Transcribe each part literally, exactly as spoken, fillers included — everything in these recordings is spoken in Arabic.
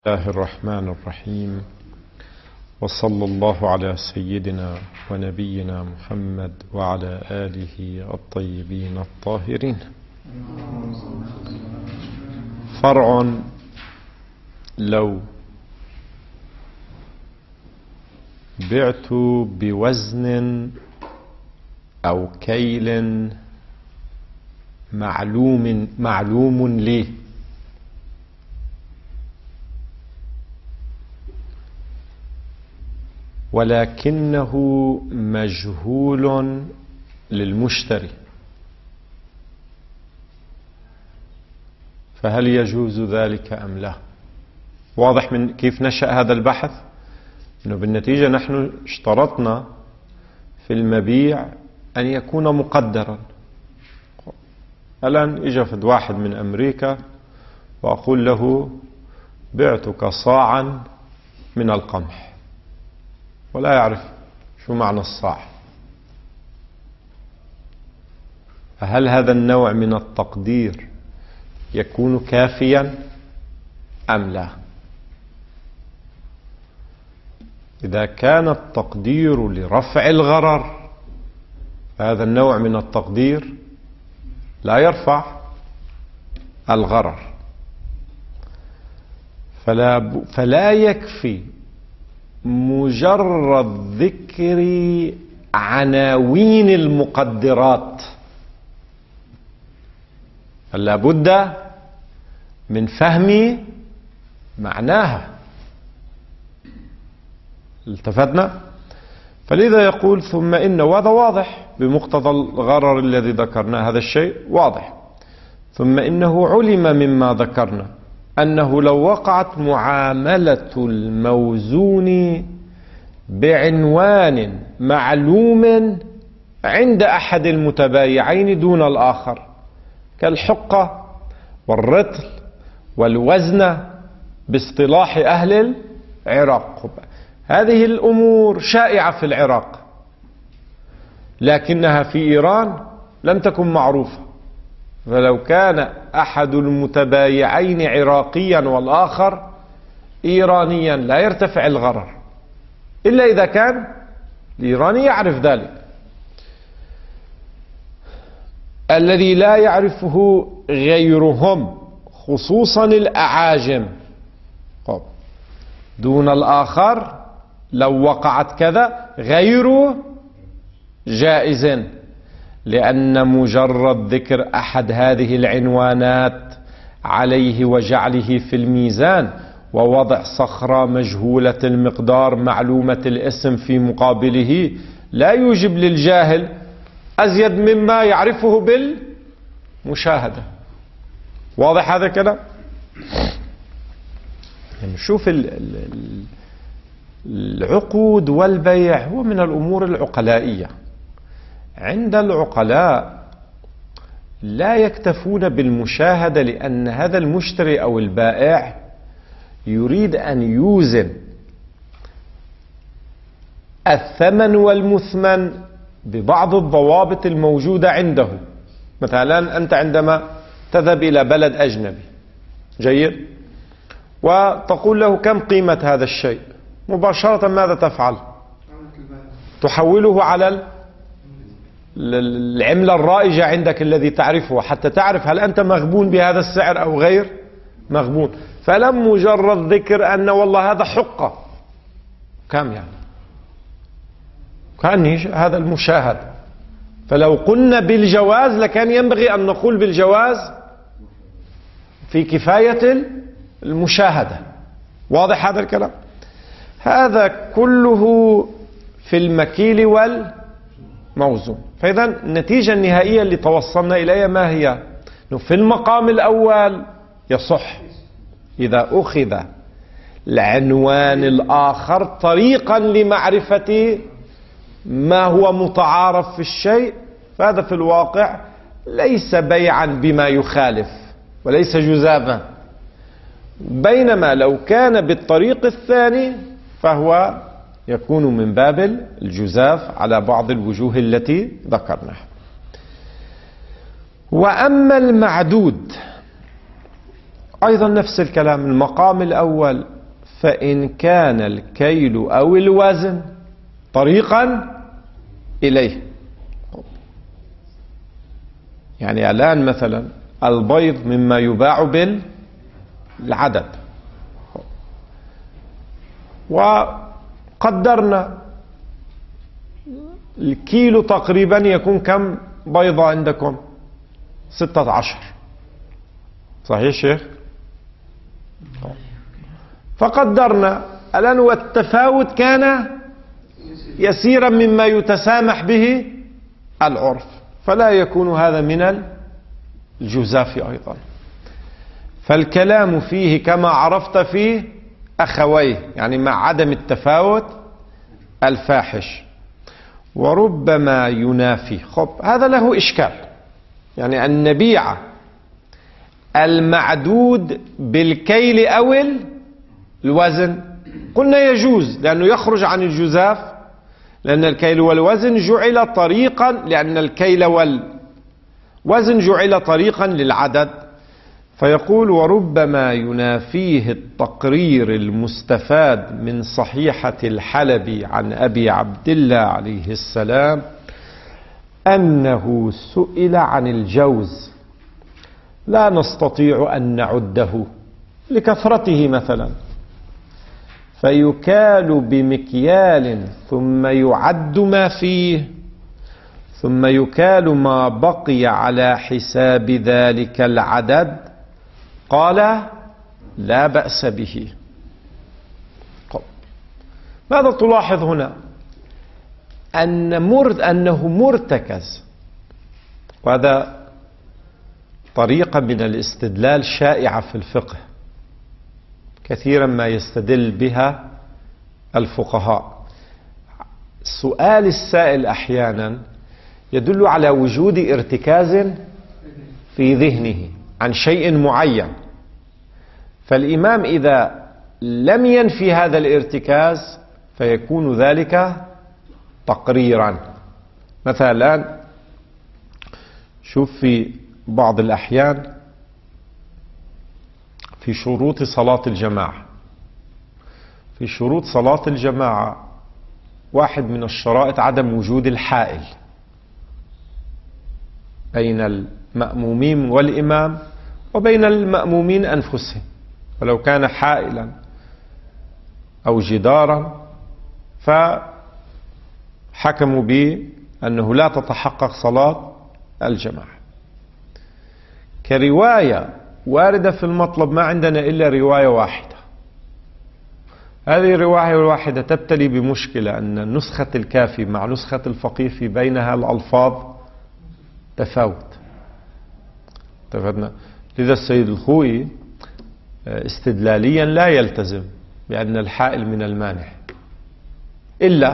الله الرحمن الرحيم، وصلى الله على سيدنا ونبينا محمد وعلى آله الطيبين الطاهرين. فرع: لو بعت بوزن أو كيل معلوم معلوم لي، ولكنه مجهول للمشتري، فهل يجوز ذلك أم لا؟ واضح من كيف نشأ هذا البحث؟ إنه بالنتيجة نحن اشترطنا في المبيع أن يكون مقدرا. الآن إجا فد واحد من أمريكا وأقول له بعتك صاعا من القمح، ولا يعرف شو معنى الصاع، فهل هذا النوع من التقدير يكون كافيا أم لا؟ إذا كان التقدير لرفع الغرر فهذا النوع من التقدير لا يرفع الغرر، فلا, فلا يكفي مجرد ذكر عناوين المقدرات، فلا بد من فهم معناها. التفتنا؟ فلذا يقول ثم إن، وهذا واضح بمقتضى الغرر الذي ذكرناه، هذا الشيء واضح. ثم إنه علم مما ذكرنا أنه لو وقعت معاملة الموزون بعنوان معلوم عند أحد المتبايعين دون الآخر، كالحقة والرطل والوزن باصطلاح أهل العراق، هذه الأمور شائعة في العراق لكنها في إيران لم تكن معروفة. فلو كان أحد المتبايعين عراقيا والآخر إيرانيا لا يرتفع الغرر إلا إذا كان الإيراني يعرف ذلك. الذي لا يعرفه غيرهم خصوصا الأعاجم دون الآخر، لو وقعت كذا غير جائز، لأن مجرد ذكر أحد هذه العنوانات عليه وجعله في الميزان ووضع صخرة مجهولة المقدار معلومة الاسم في مقابله لا يوجب للجاهل أزيد مما يعرفه بالمشاهدة. واضح هذا الكلام؟ يعني شوف العقود والبيع هو من الأمور العقلائية. عند العقلاء لا يكتفون بالمشاهدة، لأن هذا المشتري أو البائع يريد أن يوزن الثمن والمثمن ببعض الضوابط الموجودة عنده. مثلا أنت عندما تذهب إلى بلد أجنبي، جيد، وتقول له كم قيمة هذا الشيء، مباشرة ماذا تفعل؟ تحوله على العملة الرائجة عندك الذي تعرفه حتى تعرف هل أنت مغبون بهذا السعر أو غير مغبون. فلم مجرد ذكر أن والله هذا حقة، كم يعني؟ كان هذا المشاهد. فلو قلنا بالجواز لكان ينبغي أن نقول بالجواز في كفاية المشاهدة. واضح هذا الكلام؟ هذا كله في المكيل والموزون. فإذا النتيجة النهائية اللي توصلنا إليها ما هي؟ في المقام الأول يصح إذا أخذ العنوان الآخر طريقا لمعرفة ما هو متعارف في الشيء، فهذا في الواقع ليس بيعا بما يخالف وليس جزافا. بينما لو كان بالطريق الثاني فهو يكون من باب الجزاف على بعض الوجوه التي ذكرناها. وأما المعدود أيضا نفس الكلام المقام الأول، فإن كان الكيل أو الوزن طريقا إليه. يعني الآن مثلا البيض مما يباع بالعدد، وقدرنا الكيلو تقريبا يكون كم بيضة عندكم؟ ستة عشر، صحيح شيخ؟ فقدرنا الآن والتفاوت كان يسيرا مما يتسامح به العرف، فلا يكون هذا من الجزاف أيضا. فالكلام فيه كما عرفت فيه أخويه، يعني مع عدم التفاوت الفاحش. وربما ينافي، خب هذا له إشكال، يعني أن نبيع المعدود بالكيل أو الوزن، قلنا يجوز لأنه يخرج عن الجزاف، لأن الكيل والوزن جعل طريقا، لأن الكيل والوزن جعل طريقا للعدد. فيقول وربما ينافيه التقرير المستفاد من صحيحة الحلبي عن أبي عبد الله عليه السلام أنه سئل عن الجوز لا نستطيع أن نعده لكثرته مثلا، فيكال بمكيال ثم يعد ما فيه ثم يكال ما بقي على حساب ذلك العدد، قال لا بأس به. ماذا تلاحظ هنا؟ أن مرد أنه مرتكز، وهذا طريقة من الاستدلال شائعة في الفقه، كثيرا ما يستدل بها الفقهاء. سؤال السائل أحيانا يدل على وجود ارتكاز في ذهنه عن شيء معين، فالإمام إذا لم ينفي هذا الارتكاز فيكون ذلك تقريرا. مثلا الآن شوف في بعض الأحيان في شروط صلاة الجماعة، في شروط صلاة الجماعة واحد من الشرائط عدم وجود الحائل بين المأمومين والإمام وبين المأمومين أنفسهم، ولو كان حائلا أو جدارا فحكموا بأنه لا تتحقق صلاة الجماعة. كرواية واردة في المطلب ما عندنا إلا رواية واحدة، هذه الرواية الواحدة تبتلي بمشكلة أن نسخة الكافي مع نسخة الفقيه في بينها الألفاظ تفاوت. تفادنا. لذا السيد الخوئي استدلاليا لا يلتزم بأن الحائل من المانع إلا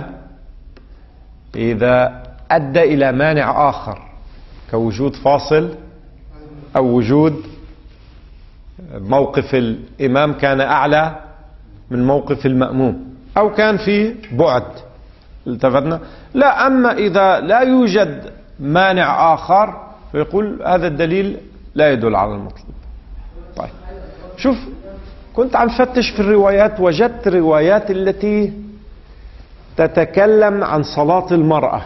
إذا أدى إلى مانع آخر كوجود فاصل أو وجود موقف الإمام كان أعلى من موقف المأموم أو كان في بعد. التفتنا. لا، أما إذا لا يوجد مانع آخر فيقول هذا الدليل لا يدل على المطلوب. طيب شوف، كنت عم فتش في الروايات، وجدت روايات التي تتكلم عن صلاة المرأة.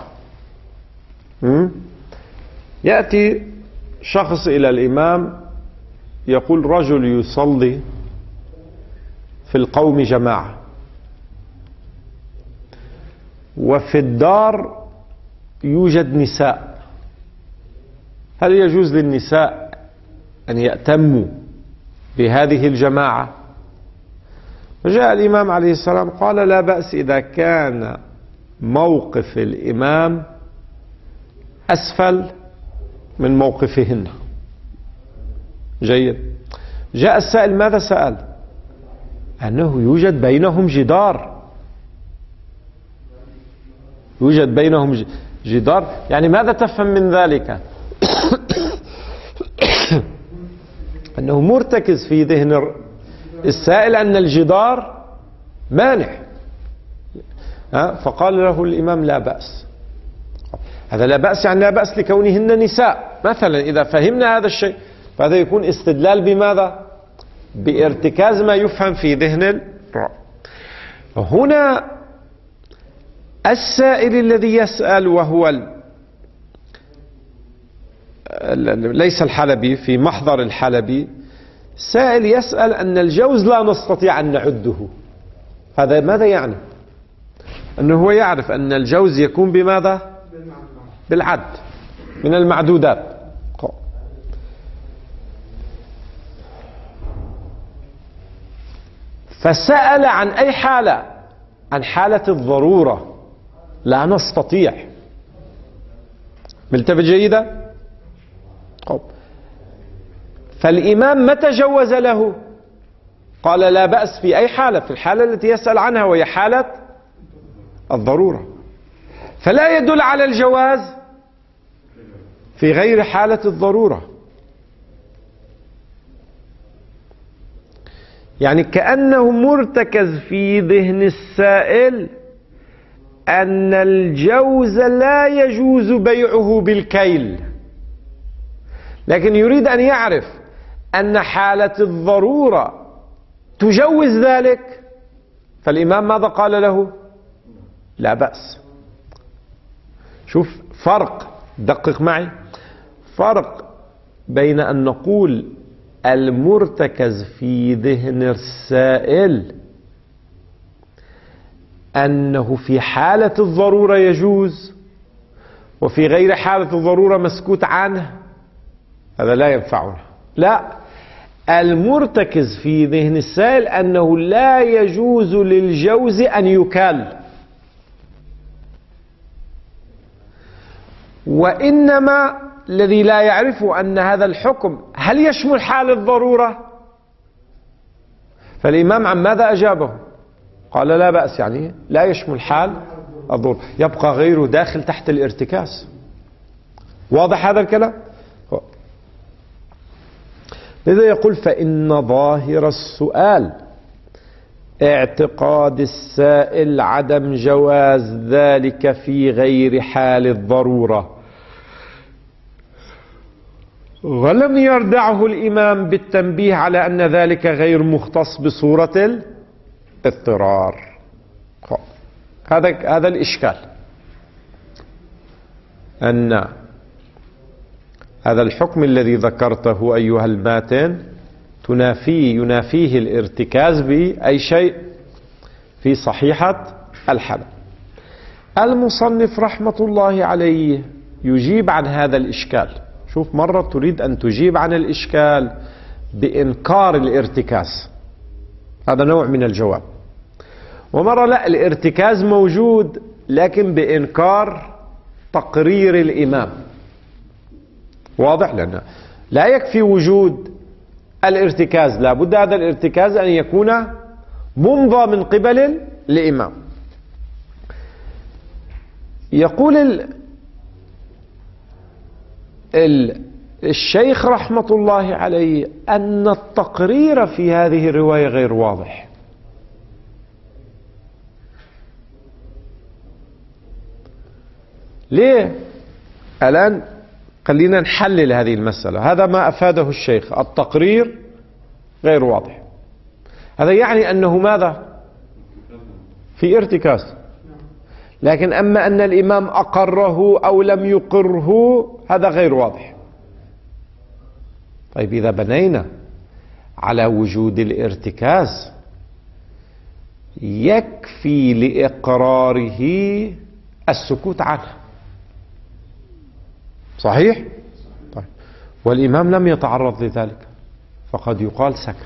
يأتي شخص إلى الإمام يقول رجل يصلي في القوم جماعة وفي الدار يوجد نساء، هل يجوز للنساء أن يأتموا بهذه الجماعة؟ فجاء الإمام عليه السلام قال لا بأس إذا كان موقف الإمام أسفل من موقفهن. جيد. جاء السائل ماذا سأل؟ أنه يوجد بينهم جدار، يوجد بينهم جدار، يعني ماذا تفهم من ذلك؟ أنه مرتكز في ذهن السائل أن الجدار مانع. فقال له الإمام لا بأس. هذا لا بأس يعني لا بأس لكونهن نساء مثلا. إذا فهمنا هذا الشيء فهذا يكون استدلال بماذا؟ بارتكاز ما يفهم في ذهن الراوي. هنا السائل الذي يسأل وهو ال... ليس الحلبي، في محضر الحلبي، سائل يسأل أن الجوز لا نستطيع أن نعده. هذا ماذا يعني؟ أنه هو يعرف أن الجوز يكون بماذا؟ بالعد، من المعدودات. فسأل عن أي حالة؟ عن حالة الضرورة، لا نستطيع. ملتفت جيدا؟ فالإمام متى جوز له؟ قال لا بأس في أي حالة، في الحالة التي يسأل عنها وهي حالة الضرورة. فلا يدل على الجواز في غير حالة الضرورة. يعني كأنه مرتكز في ذهن السائل أن الجوز لا يجوز بيعه بالكيل، لكن يريد أن يعرف أن حالة الضرورة تجوز ذلك. فالإمام ماذا قال له؟ لا بأس. شوف فرق، دقق معي، فرق بين أن نقول المرتكز في ذهن السائل أنه في حالة الضرورة يجوز، وفي غير حالة الضرورة مسكوت عنه، هذا لا ينفعنا. لا، المرتكز في ذهن السائل أنه لا يجوز للجوز أن يكال، وإنما الذي لا يعرف أن هذا الحكم هل يشمل حال الضرورة. فالإمام عن ماذا أجابه؟ قال لا بأس، يعني لا يشمل حال الضرورة، يبقى غيره داخل تحت الارتكاز. واضح هذا الكلام؟ لذا يقول فإن ظاهر السؤال اعتقاد السائل عدم جواز ذلك في غير حال الضرورة، ولم يردعه الإمام بالتنبيه على أن ذلك غير مختص بصورة الاضطرار. هذا هذا الإشكال، أن هذا الحكم الذي ذكرته أيها الماتن تنافيه ينافيه الارتكاز بأي شيء في صحيحة الحلب. المصنف رحمة الله عليه يجيب عن هذا الإشكال. شوف، مرة تريد أن تجيب عن الإشكال بإنكار الارتكاز، هذا نوع من الجواب، ومرة لا، الارتكاز موجود لكن بإنكار تقرير الإمام. واضح؟ لأن لا يكفي وجود الارتكاز، لا بد هذا الارتكاز أن يكون ممضى من قبل الإمام. يقول ال ال الشيخ رحمة الله عليه أن التقرير في هذه الرواية غير واضح. ليه؟ الآن خلينا نحلل هذه المسألة. هذا ما أفاده الشيخ، التقرير غير واضح. هذا يعني أنه ماذا؟ في ارتكاز. لكن أما أن الإمام أقره أو لم يقره هذا غير واضح. طيب إذا بنينا على وجود الارتكاز يكفي لإقراره السكوت عنه، صحيح؟ طيب والإمام لم يتعرض لذلك فقد يقال سكت.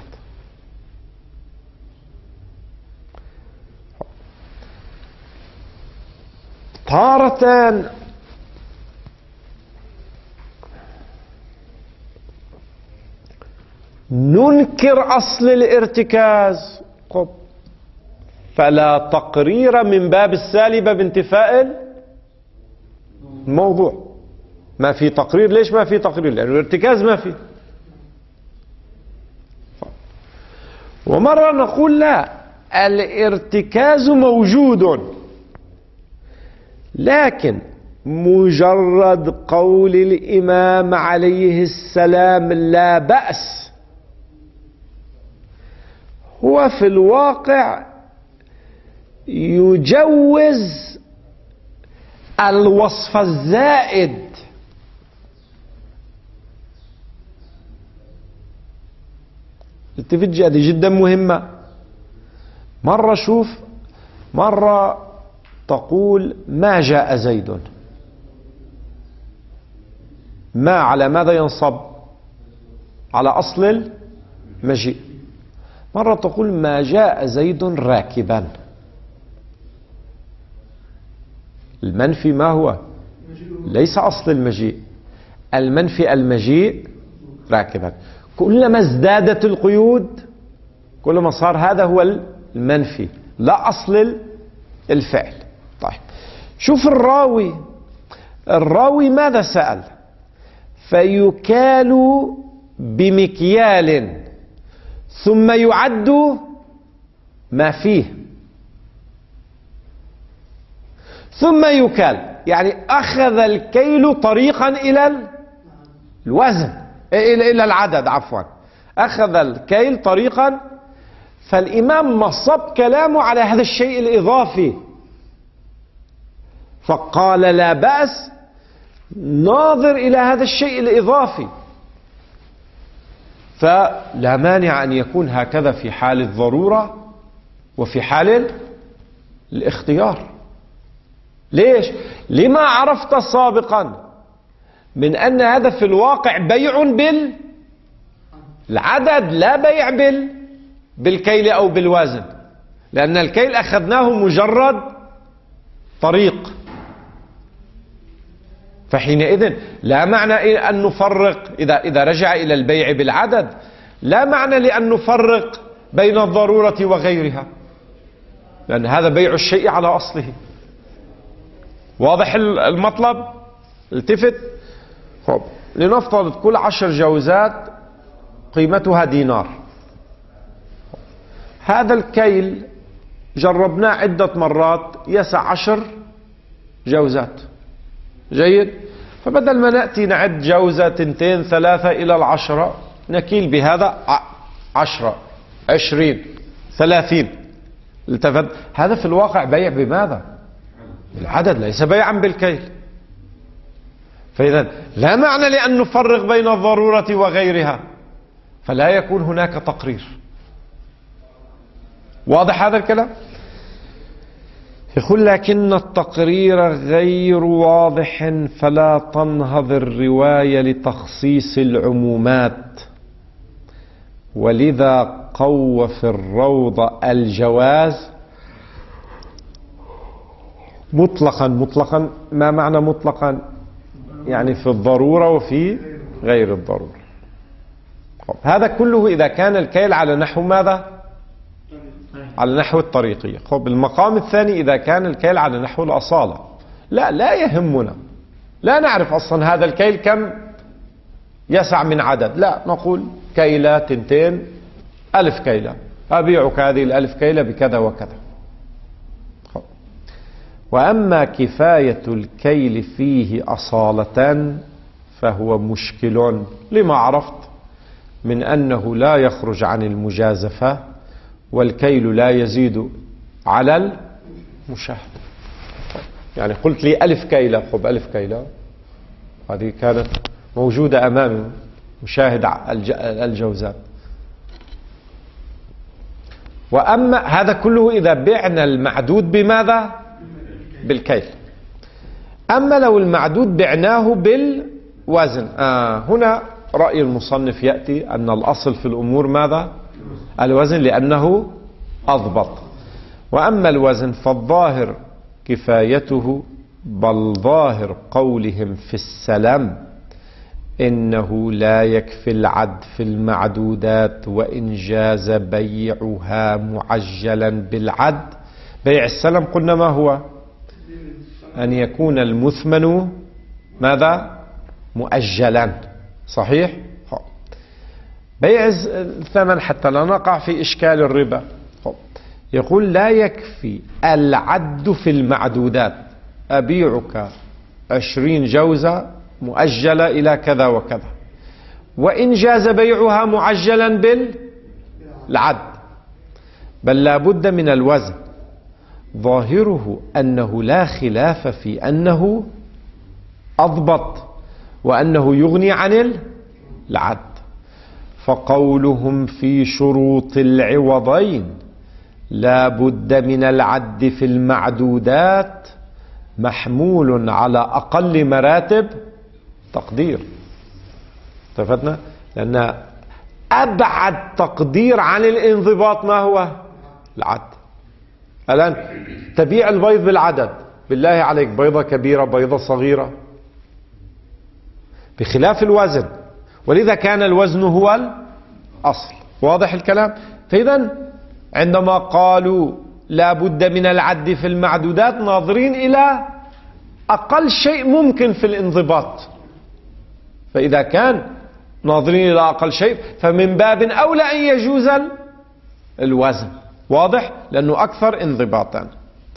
تارة ننكر أصل الارتكاز فلا تقرير من باب السالبة بانتفاء الموضوع. ما في تقرير. ليش ما في تقرير؟ لأن الارتكاز ما في. ومرة نقول لا، الارتكاز موجود، لكن مجرد قول الإمام عليه السلام لا بأس هو في الواقع يجوز الوصف الزائد. التفت، هذه جدا مهمة. مرة شوف، مرة تقول ما جاء زيد، ما على ماذا ينصب؟ على أصل المجيء. مرة تقول ما جاء زيد راكبا. المنفي ما هو؟ ليس أصل المجيء، المنفي المجيء راكبا. كلما ازدادت القيود كلما صار هذا هو المنفي لا أصل الفعل. طيب شوف الراوي، الراوي ماذا سأل؟ فيكال بمكيال ثم يعد ما فيه ثم يكال، يعني أخذ الكيل طريقا إلى الوزن، إلى إلى العدد، عفوا أخذ الكيل طريقا. فالإمام نصب كلامه على هذا الشيء الإضافي، فقال لا بأس ناظر إلى هذا الشيء الإضافي، فلا مانع أن يكون هكذا في حال الضرورة وفي حال الاختيار. ليش؟ لما عرفت سابقا من أن هذا في الواقع بيع بالعدد لا بيع بال بالكيل أو بالوزن، لأن الكيل أخذناه مجرد طريق. فحينئذ لا معنى أن نفرق، إذا إذا رجع إلى البيع بالعدد لا معنى لأن نفرق بين الضرورة وغيرها، لأن هذا بيع الشيء على أصله. واضح المطلب؟ التفت. طب لنفترض كل عشر جوزات قيمتها دينار. هذا الكيل جربناه عدة مرات يسع عشر جوزات. جيد؟ فبدل ما نأتي نعد جوزة تنتين ثلاثة إلى العشرة نكيل بهذا عشرة عشرين ثلاثين. التفت، هذا في الواقع بيع بماذا؟ بالعدد، ليس بيعا بالكيل. فإذا لا معنى لأن نفرق بين الضرورة وغيرها، فلا يكون هناك تقرير. واضح هذا الكلام؟ يقول لكن التقرير غير واضح فلا تنهض الرواية لتخصيص العمومات، ولذا قوى في الروض الجواز مطلقا. مطلقا ما معنى مطلقا؟ يعني في الضرورة وفي غير الضرورة. هذا كله إذا كان الكيل على نحو ماذا؟ على نحو الطريقية. خب المقام الثاني إذا كان الكيل على نحو الأصالة، لا لا يهمنا، لا نعرف أصلا هذا الكيل كم يسع من عدد، لا نقول كيلة تنتين ألف كيلة، أبيعك هذه الألف كيلة بكذا وكذا. خب. وأما كفاية الكيل فيه أصالة فهو مشكل، لما عرفت من أنه لا يخرج عن المجازفة والكيل لا يزيد على المشاهدة. يعني قلت لي ألف كيلة، خب ألف كيلة هذه كانت موجودة أمامي، مشاهد الجوزات. وأما هذا كله إذا بعنا المعدود بماذا؟ بالكيل. أما لو المعدود بعناه بالوزن، آه هنا رأي المصنف يأتي أن الأصل في الأمور ماذا؟ الوزن، لأنه أضبط. وأما الوزن فالظاهر كفايته، بل ظاهر قولهم في السلم إنه لا يكفي العد في المعدودات وإن جاز بيعها معجلا بالعد. بيع السلم قلنا ما هو؟ أن يكون المثمن ماذا؟ مؤجلا. صحيح؟ بيع الثمن حتى لا نقع في إشكال الربا. يقول لا يكفي العد في المعدودات، أبيعك عشرين جوزة مؤجلة إلى كذا وكذا، وإن جاز بيعها معجلا بالعد. بل لا بد من الوزن، ظاهره أنه لا خلاف في أنه أضبط وأنه يغني عن العد. فقولهم في شروط العوضين لا بد من العد في المعدودات محمول على أقل مراتب تقدير. اتفقنا؟ لأن أبعد تقدير عن الانضباط ما هو؟ العد. الآن تبيع البيض بالعدد، بالله عليك بيضة كبيرة بيضة صغيرة، بخلاف الوزن، ولذا كان الوزن هو الأصل. واضح الكلام؟ فإذا عندما قالوا لا بد من العد في المعدودات ناظرين إلى أقل شيء ممكن في الانضباط، فإذا كان ناظرين إلى أقل شيء فمن باب أولى أن يجوز الوزن. واضح؟ لأنه أكثر انضباطا.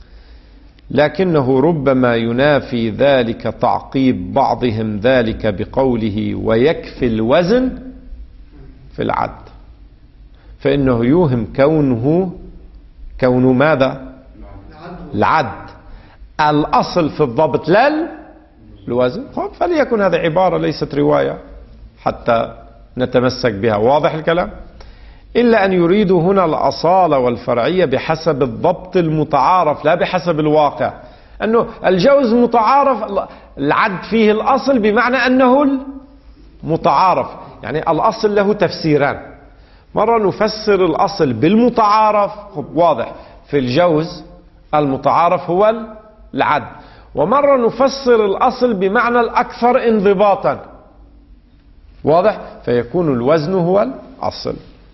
لكنه ربما ينافي ذلك تعقيب بعضهم ذلك بقوله ويكفي الوزن في العد، فإنه يوهم كونه كون ماذا؟ العد الأصل في الضبط لا الوزن. فليكن هذه عبارة ليست رواية حتى نتمسك بها. واضح الكلام؟ إلا أن يريدوا هنا الأصالة والفرعية بحسب الضبط المتعارف لا بحسب الواقع، أنه الجوز متعارف العد فيه الأصل بمعنى أنه المتعارف، يعني الأصل له تفسيران، مرة نفسر الأصل بالمتعارف واضح في الجوز المتعارف هو العد، ومرة نفسر الأصل بمعنى الأكثر انضباطا. واضح؟ فيكون الوزن هو الأصل.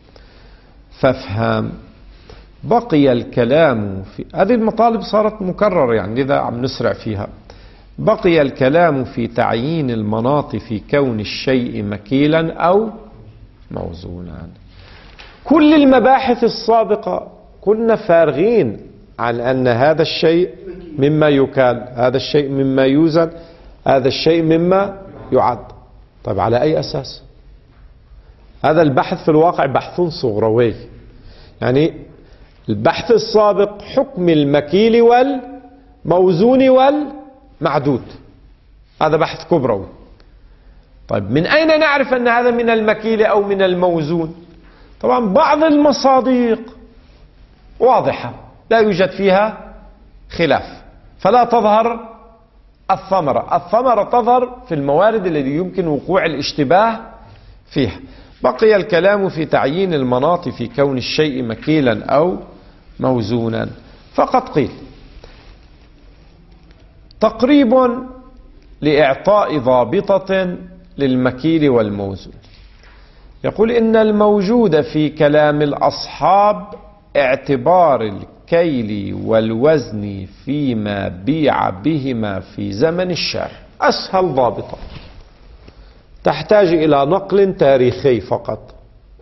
فافهم بقي الكلام في هذه المطالب صارت مكررة، يعني لذا عم نسرع فيها. بقي الكلام في تعيين المناط في كون الشيء مكيلا أو موزونا. كل المباحث السابقة كنا فارغين عن أن هذا الشيء مما يكال، هذا الشيء مما يوزن، هذا الشيء مما يعد. طيب على أي أساس؟ هذا البحث في الواقع بحث صغروي، يعني البحث السابق حكم المكيل والموزون والمعدود، هذا بحث كبروي. طيب من أين نعرف أن هذا من المكيل أو من الموزون؟ طبعا بعض المصادق واضحة لا يوجد فيها خلاف، فلا تظهر الثمرة. الثمرة تظهر في الموارد التي يمكن وقوع الاشتباه فيها. بقي الكلام في تعيين المناط في كون الشيء مكيلا أو موزونا. فقد قيل تقريب لإعطاء ضابطة للمكيل والموزون. يقول إن الموجود في كلام الأصحاب اعتبار الكيل والوزن فيما بيع بهما في زمن الشارع. أسهل ضابطة تحتاج إلى نقل تاريخي فقط،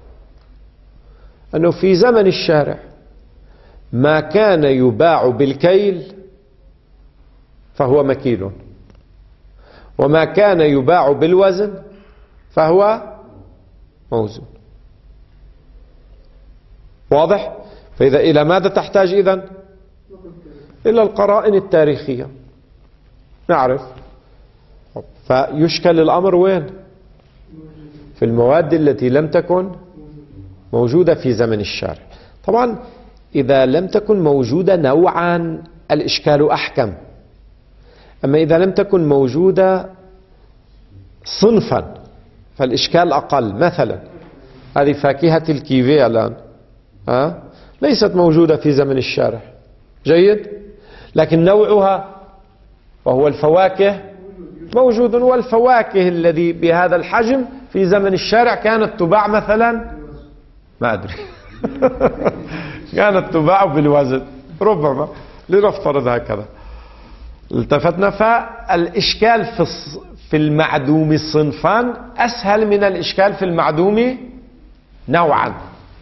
أنه في زمن الشارع ما كان يباع بالكيل فهو مكيل، وما كان يباع بالوزن فهو موزون. واضح؟ فإذا إلى ماذا تحتاج إذن؟ إلى القرائن التاريخية نعرف. فيشكل الأمر وين؟ في المواد التي لم تكن موجودة في زمن الشارع. طبعا إذا لم تكن موجودة نوعا الإشكال أحكم، أما إذا لم تكن موجودة صنفا فالإشكال أقل. مثلا هذه فاكهة الكيوي الآن أه؟ ليست موجودة في زمن الشارع، جيد، لكن نوعها وهو الفواكه موجود، والفواكه الذي بهذا الحجم في زمن الشارع كانت تباع مثلا ما أدري كانت تباع بالوزن ربما، لنفترض هكذا. التفتنا. فالإشكال في في المعدوم صنفان أسهل من الإشكال في المعدوم نوعا.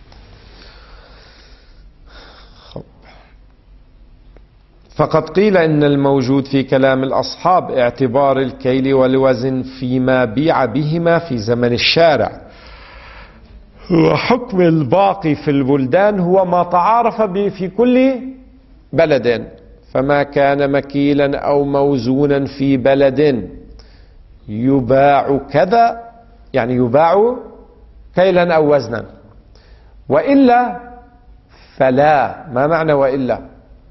فقد قيل إن الموجود في كلام الأصحاب اعتبار الكيل والوزن فيما بيع بهما في زمن الشارع وحكم الباقي في البلدان هو ما تعارف به في كل بلد، فما كان مكيلا أو موزونا في بلد يباع كذا، يعني يباع كيلا أو وزنا، وإلا فلا. ما معنى وإلا؟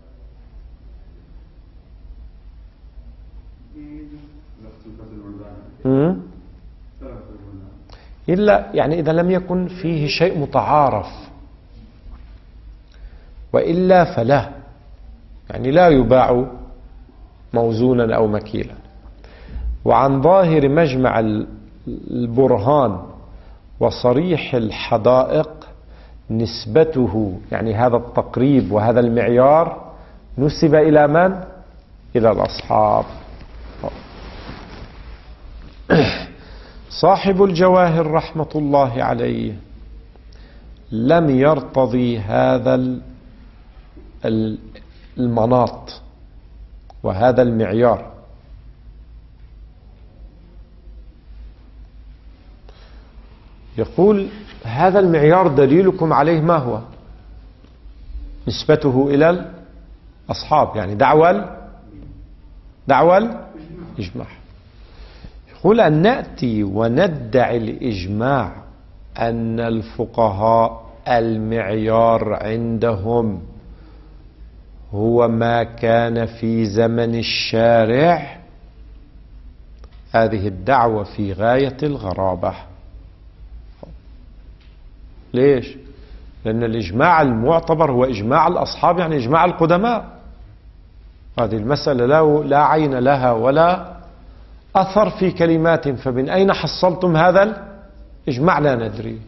إلا يعني إذا لم يكن فيه شيء متعارف، وإلا فلا، يعني لا يباع موزونا أو مكيلا. وعن ظاهر مجمع البرهان وصريح الحدائق نسبته، يعني هذا التقريب وهذا المعيار نسب إلى من؟ إلى الأصحاب. صاحب الجواهر رحمة الله عليه لم يرتضي هذا المناط وهذا المعيار، يقول هذا المعيار دليلكم عليه ما هو؟ نسبته إلى الأصحاب، يعني دعوى دعوى الإجماع. يقول أن نأتي وندعي الإجماع أن الفقهاء المعيار عندهم هو ما كان في زمن الشارع، هذه الدعوة في غاية الغرابة. ليش؟ لأن الإجماع المعتبر هو إجماع الأصحاب، يعني إجماع القدماء. هذه المسألة لا, لا عين لها ولا أثر في كلمات، فمن أين حصلتم هذا الإجماع؟ لا ندري.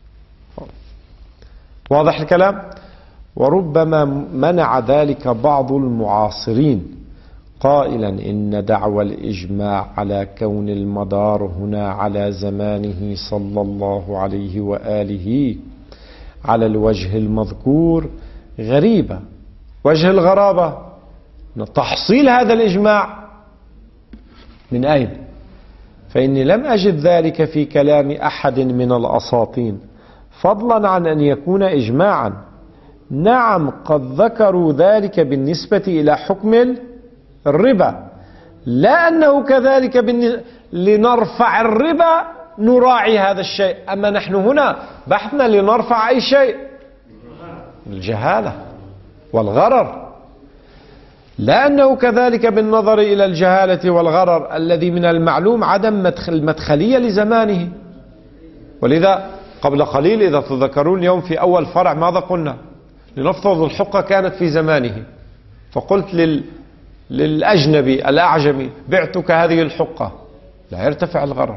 واضح الكلام؟ وربما منع ذلك بعض المعاصرين قائلا إن دعوى الإجماع على كون المدار هنا على زمانه صلى الله عليه وآله على الوجه المذكور غريبة. وجه الغرابة تحصيل هذا الإجماع من أين؟ فإني لم أجد ذلك في كلام أحد من الأساطين، فضلا عن أن يكون إجماعا. نعم قد ذكروا ذلك بالنسبة إلى حكم الربا، لا أنه كذلك لنرفع الربا نراعي هذا الشيء. أما نحن هنا بحثنا لنرفع أي شيء؟ الجهالة والغرر، لا أنه كذلك بالنظر إلى الجهالة والغرر الذي من المعلوم عدم المدخلية لزمانه. ولذا قبل قليل إذا تذكرون اليوم في أول فرع ماذا قلنا؟ لنفترض الحقة كانت في زمانه، فقلت لل للأجنبي الأعجمي بعتك هذه الحقة، لا يرتفع الغرر.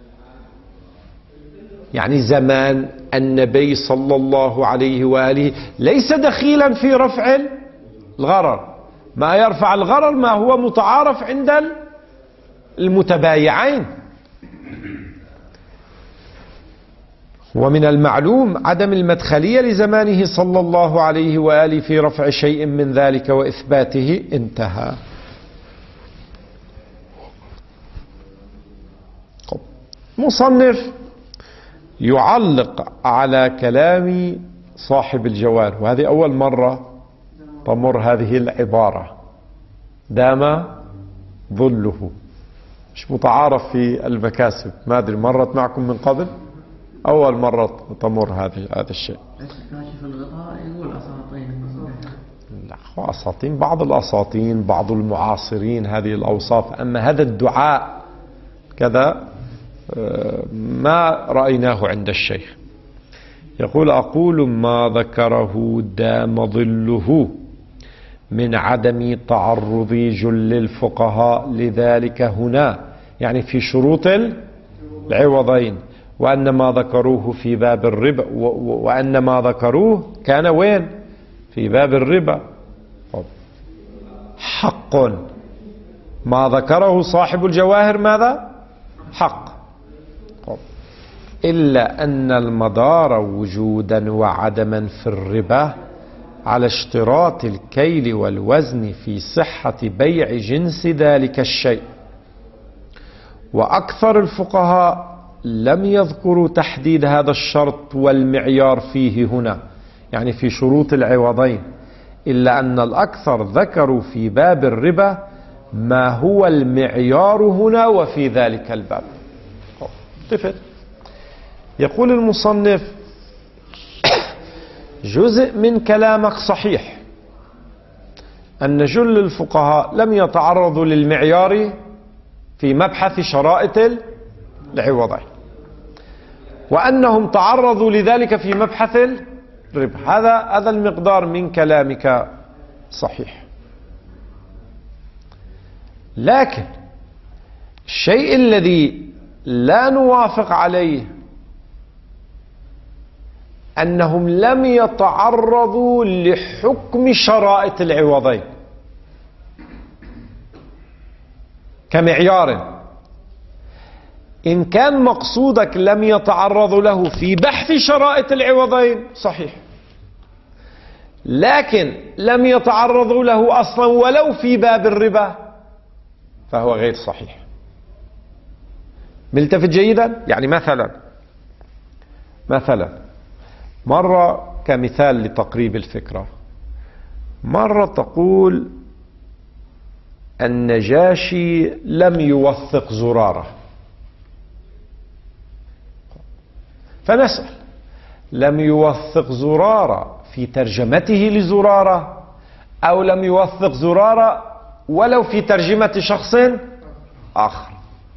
يعني زمان النبي صلى الله عليه وآله ليس دخيلا في رفع الغرر، ما يرفع الغرر ما هو متعارف عند المتبايعين. ومن المعلوم عدم المدخلية لزمانه صلى الله عليه وآله في رفع شيء من ذلك وإثباته. انتهى. مصنف يعلق على كلام صاحب الجواهر، وهذه أول مرة تمر هذه العبارة، دام ظله، مش متعارف في المكاسب. ما أدري مرت معكم من قبل؟ أول مرة تمر هذه هذا الشيء. كاشف الغطاء يقول أساطين. لا، أساطين بعض الأساطين بعض المعاصرين هذه الأوصاف، أما هذا الدعاء كذا ما رأيناه عند الشيخ. يقول أقول ما ذكره دام ظله من عدم تعرض جل الفقهاء لذلك هنا، يعني في شروط العوضين، وأن ما ذكروه في باب الربا، وأن ما ذكروه كان وين؟ في باب الربا. حق ما ذكره صاحب الجواهر ماذا؟ حق، إلا أن المدار وجودا وعدما في الربا على اشتراط الكيل والوزن في صحة بيع جنس ذلك الشيء. وأكثر الفقهاء لم يذكروا تحديد هذا الشرط والمعيار فيه هنا، يعني في شروط العوضين، إلا أن الأكثر ذكروا في باب الربا ما هو المعيار هنا وفي ذلك الباب. تفت. يقول المصنف: جزء من كلامك صحيح، أن جل الفقهاء لم يتعرضوا للمعيار في مبحث شرائط العوضين، وأنهم تعرضوا لذلك في مبحث الربا. هذا هذا المقدار من كلامك صحيح، لكن الشيء الذي لا نوافق عليه أنهم لم يتعرضوا لحكم شرائط العوضين كمعيار. إن كان مقصودك لم يتعرضوا له في بحث شرائط العوضين صحيح، لكن لم يتعرضوا له أصلا ولو في باب الربا فهو غير صحيح. ملتفت جيدا؟ يعني مثلا مثلا مرة كمثال لتقريب الفكرة، مرة تقول النجاشي لم يوثق زرارة، فنسأل: لم يوثق زرارة في ترجمته لزرارة، أو لم يوثق زرارة ولو في ترجمة شخص آخر؟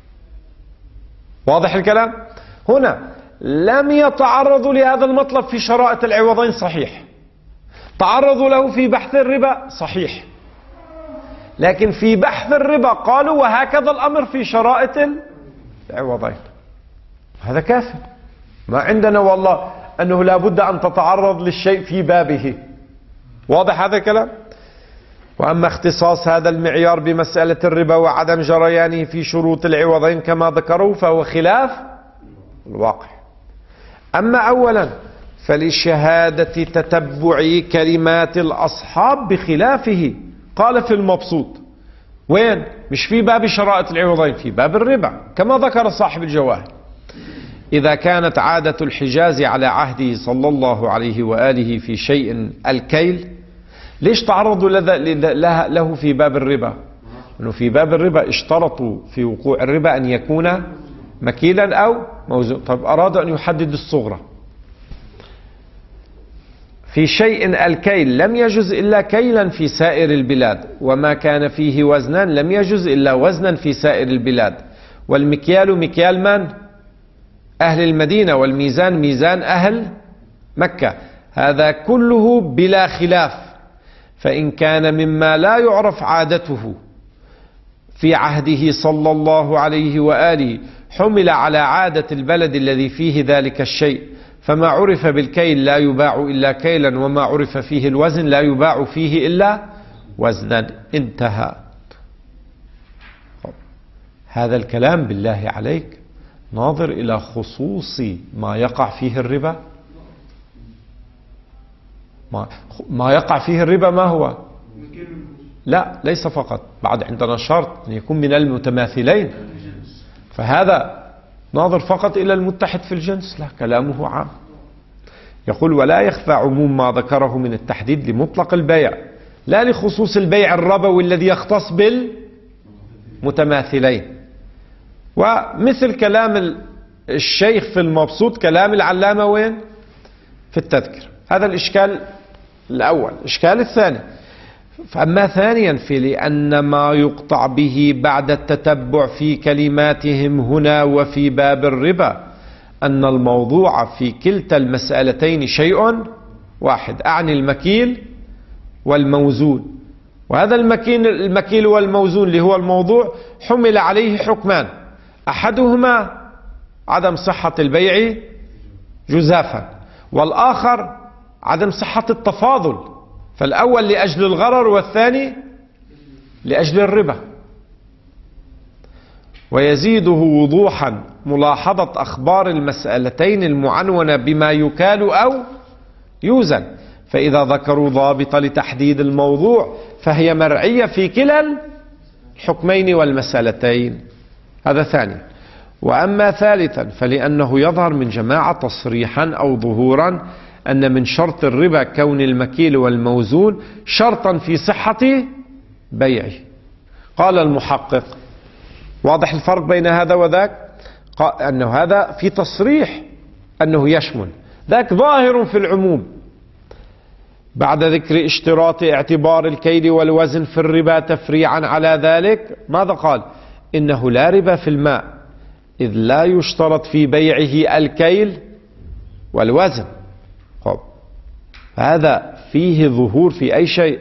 واضح الكلام؟ هنا لم يتعرضوا لهذا المطلب في شرائط العوضين صحيح، تعرضوا له في بحث الربا صحيح، لكن في بحث الربا قالوا وهكذا الأمر في شرائط العوضين. هذا كافي. ما عندنا والله أنه لا بد أن تتعرض للشيء في بابه. واضح هذا الكلام؟ وأما اختصاص هذا المعيار بمسألة الربا وعدم جريانه في شروط العوضين كما ذكروا فهو خلاف الواقع. أما أولا فلشهادة تتبع كلمات الأصحاب بخلافه. قال في المبسوط، وين؟ مش في باب شرائط العوضين، في باب الربا كما ذكر صاحب الجواهر: إذا كانت عادة الحجاز على عهده صلى الله عليه وآله في شيء الكيل، ليش تعرضوا له في باب الربا؟ لأنه في باب الربا اشترطوا في وقوع الربا أن يكون مكيلا أو موزون. طب أرادوا أن يحدد الصغرى. في شيء الكيل لم يجز إلا كيلا في سائر البلاد، وما كان فيه وزنا لم يجز إلا وزنا في سائر البلاد، والمكيال مكيال من؟ أهل المدينة، والميزان ميزان أهل مكة. هذا كله بلا خلاف. فإن كان مما لا يعرف عادته في عهده صلى الله عليه وآله حمل على عادة البلد الذي فيه ذلك الشيء، فما عرف بالكيل لا يباع إلا كيلا، وما عرف فيه الوزن لا يباع فيه إلا وزنا. انتهى. هذا الكلام بالله عليك ناظر إلى خصوص ما يقع فيه الربا. ما, ما يقع فيه الربا ما هو؟ لا، ليس فقط، بعد عندنا شرط أن يكون من المتماثلين، فهذا ناظر فقط إلى المتحد في الجنس. لا، كلامه عام. يقول: ولا يخفى عموم ما ذكره من التحديد لمطلق البيع، لا لخصوص البيع الربوي الذي يختص بالمتماثلين. ومثل كلام الشيخ في المبسوط كلام العلامة وين؟ في التذكر. هذا الإشكال الأول. الإشكال الثاني: فأما ثانيا في لأن ما يقطع به بعد التتبع في كلماتهم هنا وفي باب الربا أن الموضوع في كلتا المسألتين شيء واحد، أعني المكيل والموزون. وهذا المكيل, المكيل والموزون اللي هو الموضوع حمل عليه حكمان: أحدهما عدم صحة البيع جزافا، والآخر عدم صحة التفاضل. فالأول لأجل الغرر والثاني لأجل الربا. ويزيده وضوحا ملاحظة أخبار المسألتين المعنونة بما يكال أو يوزن، فإذا ذكروا ضابط لتحديد الموضوع فهي مرعية في كلا الحكمين والمسألتين. هذا ثاني. وأما ثالثا فلأنه يظهر من جماعة تصريحا أو ظهورا أن من شرط الربا كون المكيل والموزون شرطا في صحة بيعه. قال المحقق واضح الفرق بين هذا وذاك، قال أنه هذا في تصريح أنه يشمل، ذاك ظاهر في العموم. بعد ذكر اشتراط اعتبار الكيل والوزن في الربا تفريعا على ذلك ماذا قال؟ إنه لا ربا في الماء إذ لا يشترط في بيعه الكيل والوزن. طب هذا فيه ظهور في أي شيء؟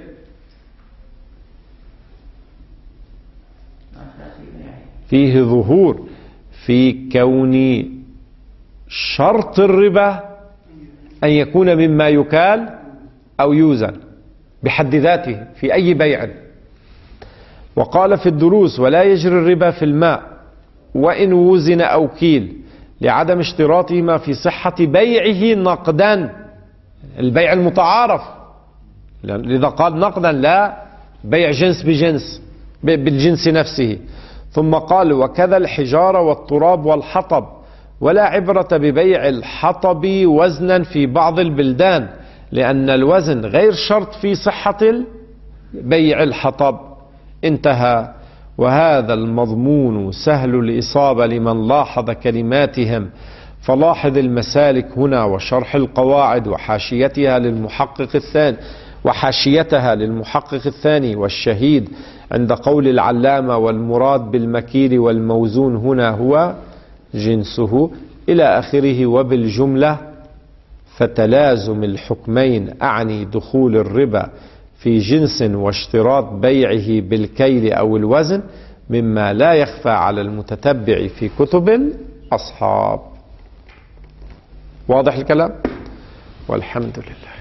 فيه ظهور في كون شرط الربا أن يكون مما يكال أو يوزن بحد ذاته في أي بيع. وقال في الدروس ولا يجري الربا في الماء وإن وزن أو كيل لعدم اشتراطهما في صحة بيعه نقدا، البيع المتعارف، لذا قال نقدا لا بيع جنس بجنس بالجنس نفسه. ثم قال وكذا الحجارة والتراب والحطب ولا عبرة ببيع الحطب وزنا في بعض البلدان لأن الوزن غير شرط في صحة بيع الحطب. انتهى. وهذا المضمون سهل الإصابة لمن لاحظ كلماتهم، فلاحظ المسالك هنا وشرح القواعد وحاشيتها للمحقق الثاني وحاشيتها للمحقق الثاني والشهيد عند قول العلامة والمراد بالمكيل والموزون هنا هو جنسه إلى آخره. وبالجملة فتلازم الحكمين أعني دخول الربا في جنس واشتراط بيعه بالكيل أو الوزن مما لا يخفى على المتتبع في كتب الأصحاب. واضح الكلام؟ والحمد لله.